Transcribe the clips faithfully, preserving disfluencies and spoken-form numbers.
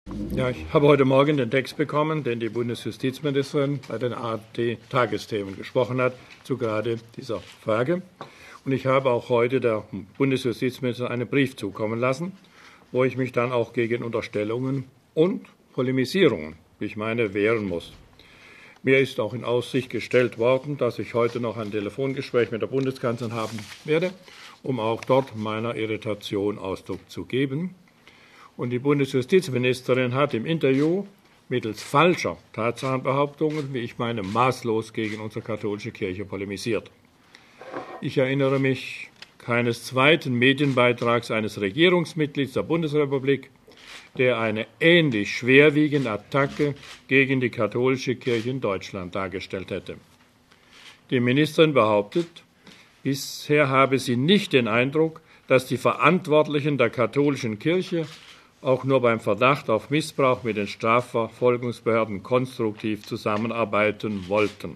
Ja, ich habe heute Morgen den Text bekommen, den die Bundesjustizministerin bei den A R D-Tagesthemen gesprochen hat, zu gerade dieser Frage. Und ich habe auch heute der Bundesjustizministerin einen Brief zukommen lassen, wo ich mich dann auch gegen Unterstellungen und Polemisierungen, wie ich meine, wehren muss. Mir ist auch in Aussicht gestellt worden, dass ich heute noch ein Telefongespräch mit der Bundeskanzlerin haben werde, um auch dort meiner Irritation Ausdruck zu geben. Und die Bundesjustizministerin hat im Interview mittels falscher Tatsachenbehauptungen, wie ich meine, maßlos gegen unsere katholische Kirche polemisiert. Ich erinnere mich keines zweiten Medienbeitrags eines Regierungsmitglieds der Bundesrepublik, der eine ähnlich schwerwiegende Attacke gegen die katholische Kirche in Deutschland dargestellt hätte. Die Ministerin behauptet, bisher habe sie nicht den Eindruck, dass die Verantwortlichen der katholischen Kirche auch nur beim Verdacht auf Missbrauch mit den Strafverfolgungsbehörden konstruktiv zusammenarbeiten wollten.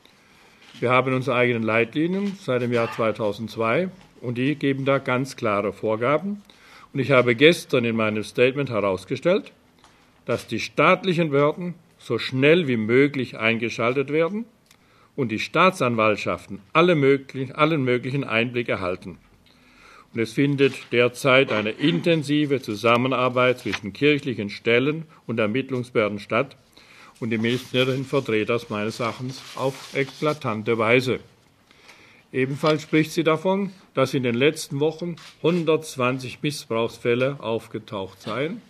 Wir haben unsere eigenen Leitlinien seit dem Jahr zweitausendzwei und die geben da ganz klare Vorgaben. Und ich habe gestern in meinem Statement herausgestellt, dass die staatlichen Behörden so schnell wie möglich eingeschaltet werden und die Staatsanwaltschaften alle möglichen, allen möglichen Einblick erhalten. Und es findet derzeit eine intensive Zusammenarbeit zwischen kirchlichen Stellen und Ermittlungsbehörden statt. Und die Ministerin verdreht das meines Erachtens auf eklatante Weise. Ebenfalls spricht sie davon, dass in den letzten Wochen hundertzwanzig Missbrauchsfälle aufgetaucht seien.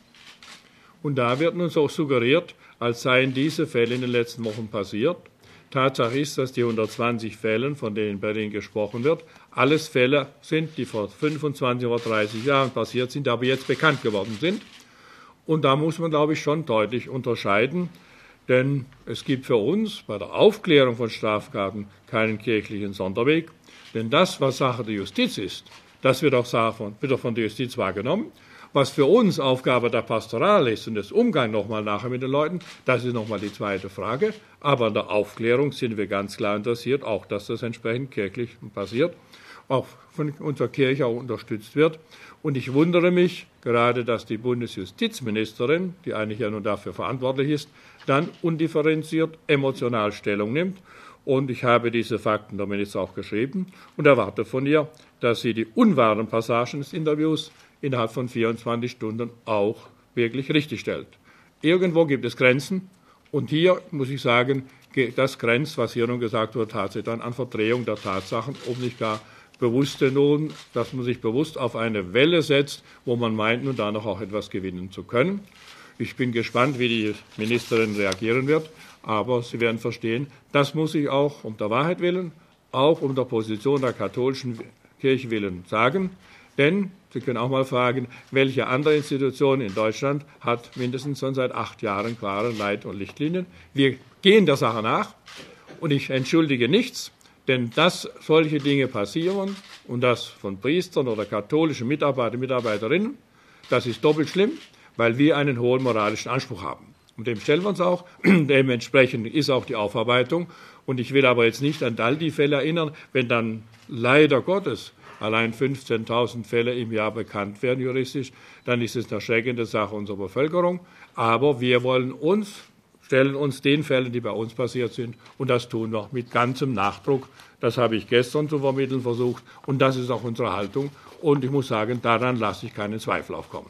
Und da wird uns auch suggeriert, als seien diese Fälle in den letzten Wochen passiert. Tatsache ist, dass die hundertzwanzig Fälle, von denen in Berlin gesprochen wird, alles Fälle sind, die vor fünfundzwanzig oder dreißig Jahren passiert sind, aber jetzt bekannt geworden sind. Und da muss man, glaube ich, schon deutlich unterscheiden, denn es gibt für uns bei der Aufklärung von Straftaten keinen kirchlichen Sonderweg. Denn das, was Sache der Justiz ist, das wird auch von, wird auch von der Justiz wahrgenommen. Was für uns Aufgabe der Pastoral ist und des Umgangs nochmal nachher mit den Leuten, das ist nochmal die zweite Frage. Aber in der Aufklärung sind wir ganz klar interessiert, auch dass das entsprechend kirchlich passiert, auch von unserer Kirche auch unterstützt wird. Und ich wundere mich gerade, dass die Bundesjustizministerin, die eigentlich ja nun dafür verantwortlich ist, dann undifferenziert emotional Stellung nimmt. Und ich habe diese Fakten der Minister auch geschrieben und erwarte von ihr, dass sie die unwahren Passagen des Interviews innerhalb von vierundzwanzig Stunden auch wirklich richtigstellt. Irgendwo gibt es Grenzen und hier muss ich sagen, das grenzt, was hier nun gesagt wird, tatsächlich dann an Verdrehung der Tatsachen, ob nicht gar bewusste nun, dass man sich bewusst auf eine Welle setzt, wo man meint, nun da noch auch etwas gewinnen zu können. Ich bin gespannt, wie die Ministerin reagieren wird, aber Sie werden verstehen, das muss ich auch um der Wahrheit willen, auch um der Position der katholischen Kirche willen sagen, denn Sie können auch mal fragen, welche andere Institution in Deutschland hat mindestens schon seit acht Jahren klare Leit- und Lichtlinien. Wir gehen der Sache nach und ich entschuldige nichts, denn dass solche Dinge passieren und das von Priestern oder katholischen Mitarbeitern und Mitarbeiterinnen, das ist doppelt schlimm, weil wir einen hohen moralischen Anspruch haben. Und dem stellen wir uns auch. Dementsprechend ist auch die Aufarbeitung. Und ich will aber jetzt nicht an all die Fälle erinnern, wenn dann leider Gottes allein fünfzehntausend Fälle im Jahr bekannt werden juristisch, dann ist es eine erschreckende Sache unserer Bevölkerung. Aber wir wollen uns, stellen uns den Fällen, die bei uns passiert sind, und das tun wir mit ganzem Nachdruck. Das habe ich gestern zu vermitteln versucht und das ist auch unsere Haltung. Und ich muss sagen, daran lasse ich keinen Zweifel aufkommen.